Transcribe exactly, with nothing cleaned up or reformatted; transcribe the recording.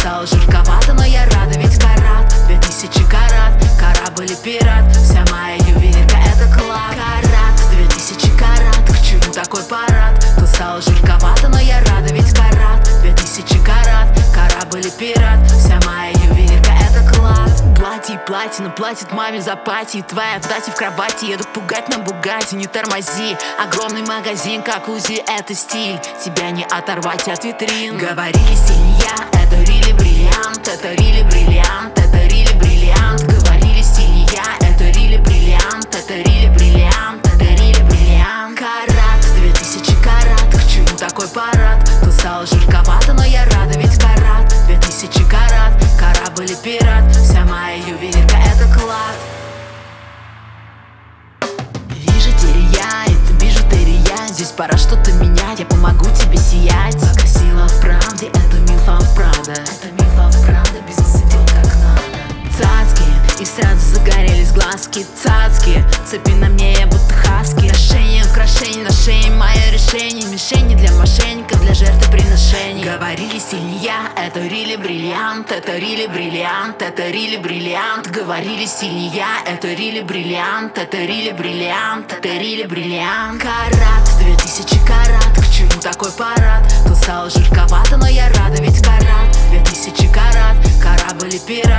стало жирковато, но я рада, ведь карат две тысячи карат, корабль и пират, вся моя ювелирка это клад. Карат две тысячи карат, к чему такой парад? Тут стало жирковато, но я рада, ведь карат две тысячи карат, корабль и пират, вся моя ювелирка это клад. Платье, платье, платит маме за пати. Твоя тати в кровати, едут пугать на Бугатти. Не тормози, огромный магазин, как УЗИ, это стиль. Тебя не оторвать от витрин. Говорили стиль я, это рили бриллиант, это рили бриллиант, это рили бриллиант. Говорили стиль я, это рили бриллиант, это рили бриллиант, это рили бриллиант. Карат две тысячи карат, к чему такой парад? Тут стало жирковато, но я рада, ведь карат две тысячи карат, корабль и пират, вся моя ювелирка это клад. Бижутерия, это бижутерия, здесь пора что-то менять, я помогу тебе сиять. Пока сила в правде, это миф, а правда, это миф, а правда, бизнес идет как надо. Цацки, и сразу загорелись глазки, цацки, цепи на мне, я будто хаски. Решение, украшение на шее, мое решение, мишени для мошенников, для жертвоприношений. Говорили стиль я, это рили бриллиант, это рили бриллиант, это рили бриллиант. Говорили стиль я, это рили бриллиант, это рили бриллиант, это рили бриллиант. Карат две тысячи карат, к чему такой парад? Тут стало жирковато, но я рада, ведь карат две тысячи карат, корабль и пират,